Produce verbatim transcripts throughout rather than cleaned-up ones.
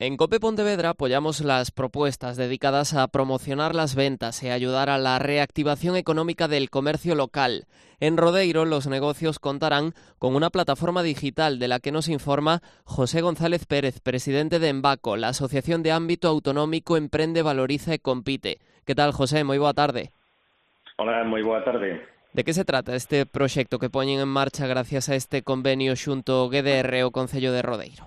En COPE Pontevedra apoyamos las propuestas dedicadas a promocionar las ventas y ayudar a la reactivación económica del comercio local. En Rodeiro, los negocios contarán con una plataforma digital de la que nos informa José González Pérez, presidente de Embaco, la Asociación de Ámbito Autonómico Emprende, Valoriza e Compite. ¿Qué tal, José? Moi boa tarde. Hola, moi boa tarde. De que se trata este proxecto que poñen en marcha gracias a este convenio xunto G D R e o Concello de Rodeiro?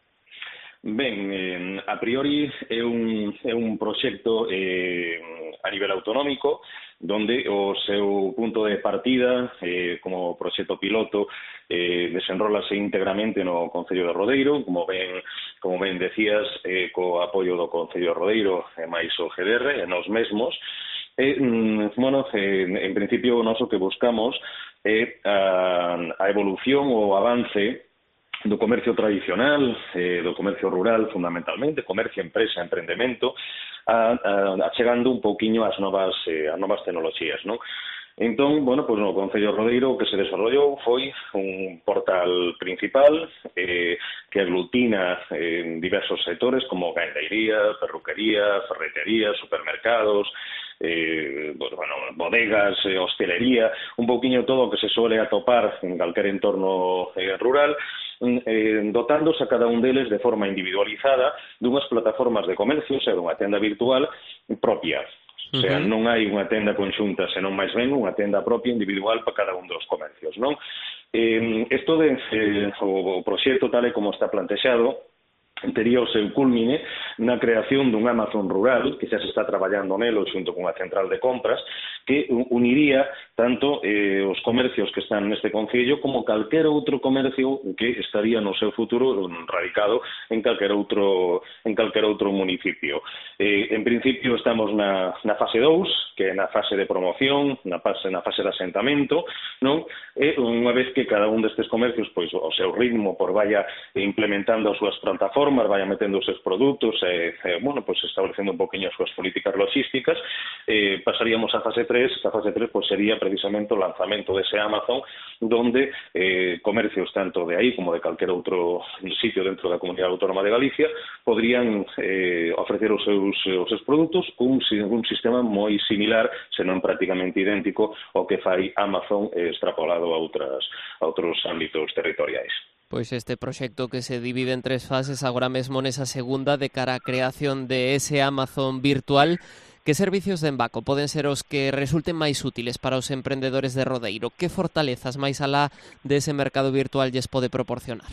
Ben, eh, a priori é un, é un proxecto eh, a nivel autonómico donde o seu punto de partida eh, como proxecto piloto eh, desenrólase íntegramente no Concello de Rodeiro, como ben, como ben decías, eh, co apoio do Concello de Rodeiro e máis o G D R e nos mesmos. Eh, bueno, eh, en principio o noso que buscamos é a, a evolución ou avance do comercio tradicional, eh, do comercio rural fundamentalmente, comercio, empresa, emprendemento, a, a, a chegando un pouquiño ás novas, eh, as novas tecnoloxías, non? Entón, bueno, pues no Concello Rodeiro o que se desarrollou foi un portal principal eh, que aglutina eh, diversos sectores como gandeiría, perruquería, ferretería, supermercados, eh, bueno, bodegas, eh, hostelería, un pouquiño todo o que se suele atopar en calquer entorno eh, rural, eh, dotándose a cada un deles de forma individualizada dunhas plataformas de comercio, ou sea, dunha tenda virtual propia. O sea, non hai unha tenda conxunta, senón máis ben unha tenda propia individual para cada un dos comercios, non? Eh, isto de eh, o proxecto tal e como está plantexado tería o seu culmine na creación dun Amazon rural, que xa se está traballando nelo xunto con a central de compras, que uniría tanto eh, os comercios que están neste concello como calquer outro comercio que estaría no seu futuro radicado en calquer outro en calquer outro municipio. Eh, en principio estamos na, na fase dous, que é na fase de promoción, na fase, na fase de asentamento, non? E unha vez que cada un destes comercios, pois, o seu ritmo por vaya implementando as súas plataformas, vaya metendo os seus produtos e, eh, bueno, pues establecendo un poquinho as súas políticas logísticas, eh, pasaríamos a fase tres, que a fase tres pues, sería precisamente o lanzamento dese Amazon, donde eh, comercios tanto de aí como de calquer outro sitio dentro da Comunidade Autónoma de Galicia podrían eh, ofrecer os seus, os seus produtos cun un sistema moi similar, senón prácticamente idéntico ao que fai Amazon eh, extrapolado a, outras, a outros ámbitos territoriais. Pois este proxecto que se divide en tres fases agora mesmo nesa segunda de cara á creación de ese Amazon virtual. Que servicios de Embaco poden ser os que resulten máis útiles para os emprendedores de Rodeiro? Que fortalezas máis alá dese mercado virtual lles pode proporcionar?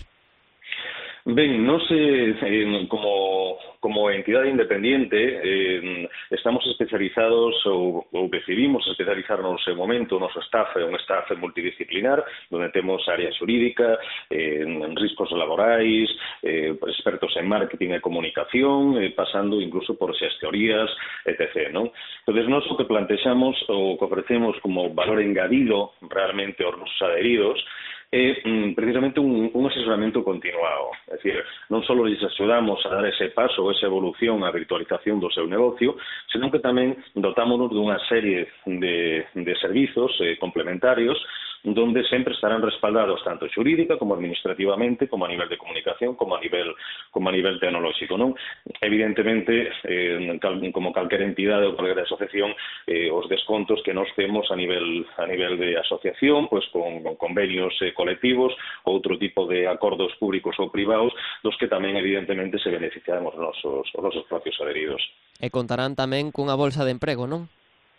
Ben, nos eh, como, como entidade independiente eh, estamos especializados ou, ou decidimos especializarnos en momento, o noso staff é un staff multidisciplinar, onde temos área xurídica, eh, riscos laborais, eh, expertos en marketing e comunicación, eh, pasando incluso por xestorías, etcétera, non? Entón, nos o que plantexamos ou que ofrecemos como valor engadido realmente aos nosos adheridos é mm, precisamente un, un asesoramento continuado. É dicir, non só lles axudamos a dar ese paso, esa evolución, a virtualización do seu negocio, senón que tamén dotámonos dunha serie de, de servizos eh, complementarios donde sempre estarán respaldados tanto xurídica como administrativamente, como a nivel de comunicación, como a nivel como a nivel tecnolóxico, non? Evidentemente, eh, cal, como calquer entidade ou calquer asociación, eh, os descontos que nos temos a nivel a nivel de asociación, pois con, con convenios eh, colectivos, outro tipo de acordos públicos ou privados, dos que tamén evidentemente se beneficiamos os nosos, os nosos propios adheridos. E contarán tamén cunha bolsa de emprego, non?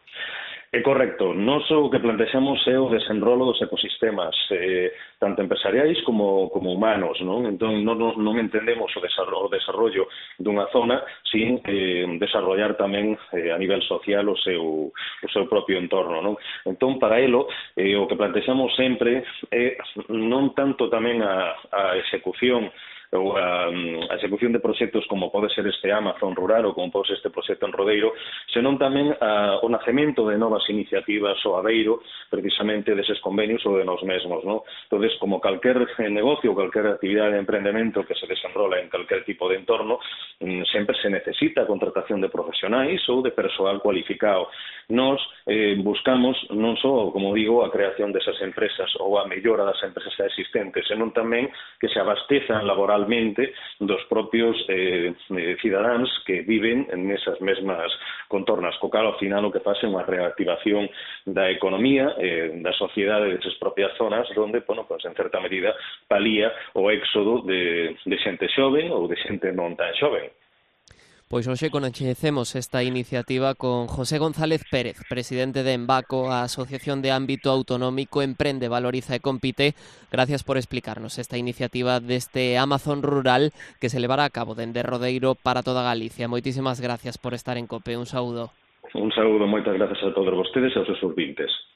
É correcto. Nos o que plantexamos é o desenrolo dos ecosistemas, eh, tanto empresariais como, como humanos, non? Entón, non, non entendemos o desarrollo, o desarrollo dunha zona sin eh, desarrollar tamén eh, a nivel social o seu, o seu propio entorno, non? Entón, para elo, eh, o que plantexamos sempre é non tanto tamén a, a execución ou a, a execución de proxectos como pode ser este Amazon rural ou como pode ser este proxecto en Rodeiro, senón tamén a, o nacemento de novas iniciativas o adeiro precisamente deses convenios ou de nos mesmos, non? Entonces, como calquer negocio ou calquer actividade de emprendemento que se desenrola en calquer tipo de entorno, sempre se necesita a contratación de profesionais ou de persoal cualificado. Nós eh, buscamos non só, como digo, a creación desas empresas ou a mellora das empresas existentes, senón tamén que se abastezan laboralmente dos propios eh, cidadáns que viven nesas mesmas contornas, co cal ao final o que faz é unha reactivación da economía, eh, da sociedade desas propias zonas onde, bueno, pues, en certa medida palía o éxodo de, de xente xoven ou de xente non tan xoven. Pois hoxe coñecemos esta iniciativa con José González Pérez, presidente de Embaco, a Asociación de Ámbito Autonómico Emprende, Valoriza e Compite. Gracias por explicarnos esta iniciativa deste Amazon rural que se levará a cabo dende Rodeiro para toda Galicia. Moitísimas gracias por estar en COPE. Un saúdo. Un saúdo, moitas gracias a todos vostedes e aos seus ouvintes.